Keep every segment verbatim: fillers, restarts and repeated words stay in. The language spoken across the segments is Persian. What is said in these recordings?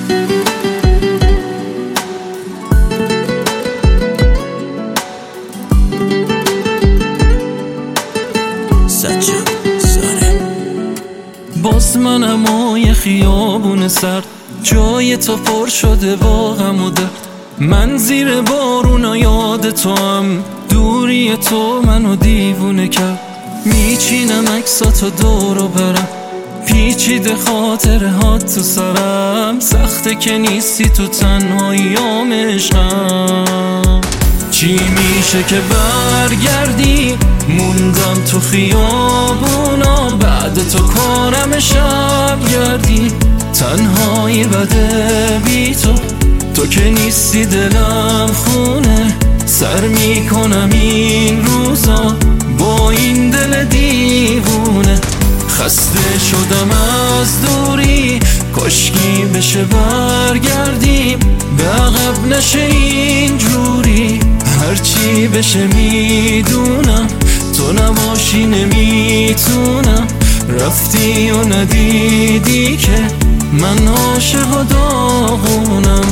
باز منم و یه خیابون سرد، جای تو پر شده با غم و درد. من زیر بارونا یاد تو هم، دوری تو منو دیوونه کرد. میچینم عکساتو دور و برم، پیچیده خاطره ها تو سرم. سخته که نیستی تو تنهاییام عشقم. چی میشه که برگردی؟ موندم تو خیابونا، بعد تو کارم شب گردی. تنهایی بده بی تو، تو که نیستی دلم خونه. سر میکنم این روزا با این دل دیوونه. خسته شدم از دوری، کاشکی بشه برگردیم. به عقب نشه اینجوری، هرچی بشه میدونم تو نباشی نمیتونم. رفتی و ندیدی که من عاشق و داغونم.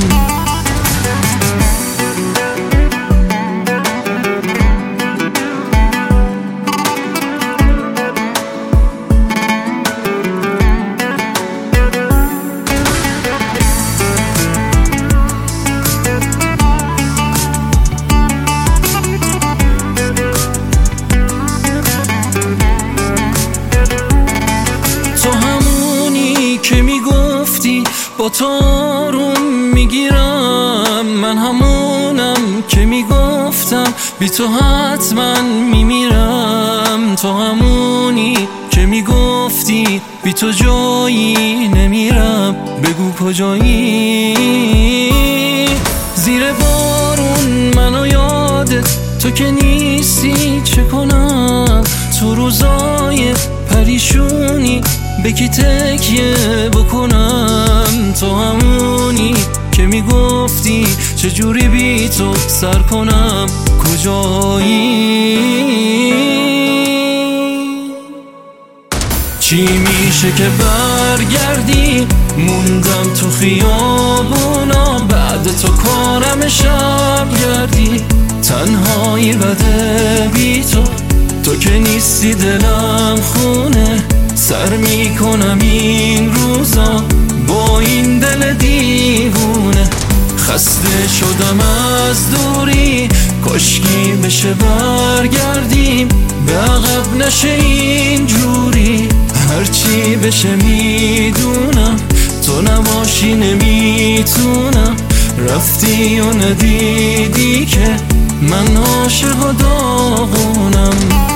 با تو آروم میگیرم، من همونم که میگفتم بی تو حتما میمیرم. تو همونی که میگفتی بی تو جایی نمیرم، بگو کجایی؟ زیر بارون منو یادت تو که نیستی، چه کنم؟ تو روزای پریشونی به کی تکیه بکنم؟ تو همونی که میگفتی چجوری بی تو سر کنم، کجایی؟ چی میشه که برگردی؟ موندم تو خیابونا، بعد تو کارم شب گردی. تنهایی بده بی تو، تو که نیستی دلم خونه. سر میکنم این روزا با این دل دیوونه. خسته شدم از دوری، کاشکی بشه برگردیم. به عقب نشه اینجوری، هرچی بشه میدونم تو نباشی نمیتونم. رفتی و ندیدی که من عاشق و داغونم.